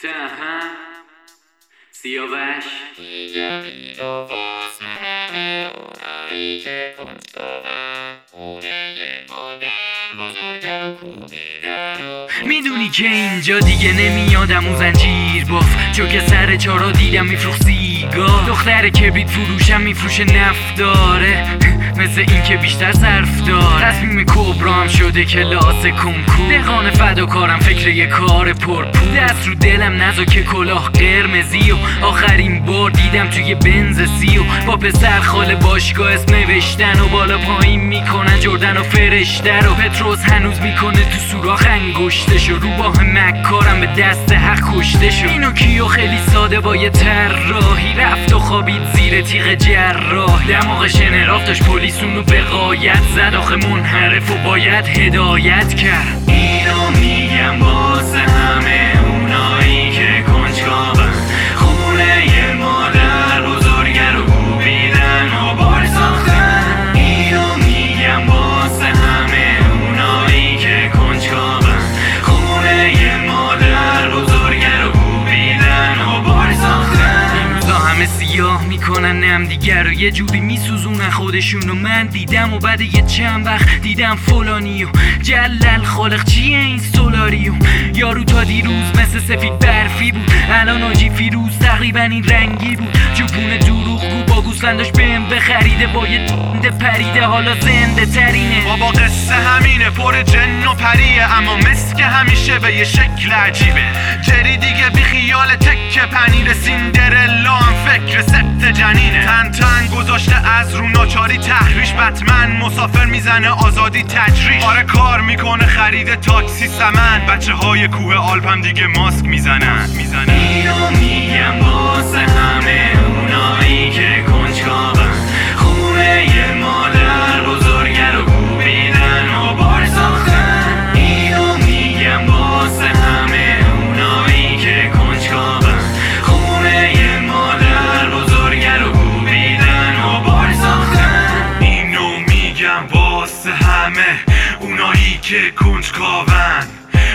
سهم سیاوش میدونی که اینجا دیگه نمیادم و زنجیر باف، چون که سر چارا دیدم میفروخت سیگار. دختر کبریت فروشم میفروشه نفت داره، مثل این که بیشتر صرف داره. تصمیم کبرا هم شده کلاس کنکور، دهقان فداکارم فکر یه کار پرپول. دست رو دلم نزا که کلاه قرمزی و آخرین بار دیدم توی بنز سی و با پسر خاله باشگاه اسم نوشتن و بالا پایین میکنن جردن و فرشته رو. پتروس هنوز میکنه تو سوراخ انگشتشو، رو باه مکارم به دست حق کشتشو. اینو کیو خیلی ساده با یه طراحی رفت و خوابید زیر تیغ جراح. دماغش انعراف داشت، پلیس اونو به غایت زد، آخه منحرف و باید هدایت کرد. اینو میگم واسه همه اونایی که کنجکاون، خونه ی مادر بزرگه رو کوبیدن و بار ساختن. اینو میگم واسه همه اونایی که کنجکاون، خونه ی مادر بزرگه رو کوبیدن و بار ساختن. این روزا همه سیاه میکنن نم دیگر رو، یه جوری میسوزونن خودشونو. من دیدم و بعد یه چند وقت دیدم فلانیو جلل خالق چیه این سولاریو. یارو تا دیروز مثل سفید برفی بود، الان آجی فیروز تقریبا این رنگی بود. جوپون دروغگو با گوسفنداش بهم بخریده، با یه دنده پریده حالا زنده ترینه. بابا قصه همینه، پر جن و پریه، اما مثل که همیشه به یه شکل عجیبه. جری دیگه بی خیال تک پنیر، سیندرلا هم فکر ست جنینه. تن گذاشته از رو ناچاری تحریش، بتمن مسافر میزنه آزادی تجریش. آره کار میکنه خرید تاکسی سمن، بچه های کوه آلپ هم دیگه ماسک میزنن. اینو میگم واسه همه اونایی که کنجکاون، خونه ی مادر بزرگه رو کوبیدن و بار ساختن. اینو میگم واسه همه اونایی که کنجکاون، خونه ی مادر بزرگه رو کوبیدن و بار ساختن. اینو میگم واسه همه اونایی که کنجکاون،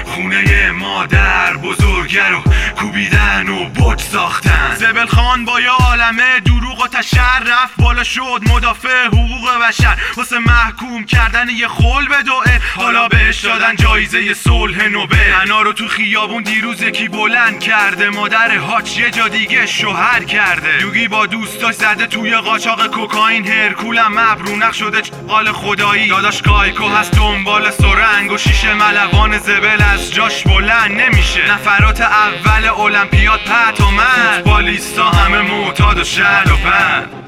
خونه مادر بزرگه رو کوبیدن و بوج ساختن. زبل خان با یه عالمه دروغ و تشرف بالا شد مدافع حقوق بشر، واسه محکوم کردن یه خل به دوئه. حالا بهش دادن جایزه صلح نوبل. انا رو تو خیابون دیروز یکی بلند کرده، مادر هاچ یه جا دیگه شوهر کرده. یوگی با دوستاش زده توی قاچاق کوکائین، هرکولم مبرونق شده چقال خدایی. داداش کایکو هست دنبال سرنگ و شیشه ملوان زبل از جاش بلند نمیشه. نفرات اول المپیاد پت و من، فوتبالیستا همه معتاد و شل و پند.